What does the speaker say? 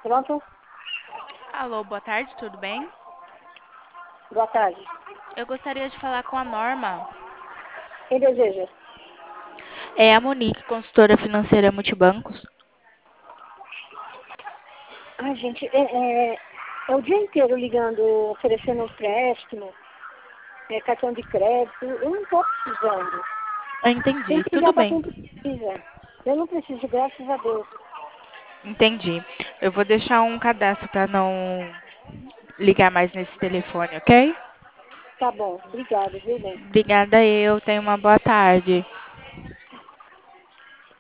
Pronto? Alô, boa tarde, tudo bem? Boa tarde. Eu gostaria de falar com a Norma. Quem deseja? É a Monique, consultora financeira Multibancos. Ai, gente, é o dia inteiro ligando, oferecendo empréstimo, cartão de crédito. Eu não estou precisando. Eu Tem entendi, que tudo ligar para bem. quem precisa. Eu não preciso, graças a Deus. Entendi. Eu vou deixar um cadastro para não ligar mais nesse telefone, ok? Tá bom, obrigado, viu, bem? Obrigada eu, tenha uma boa tarde.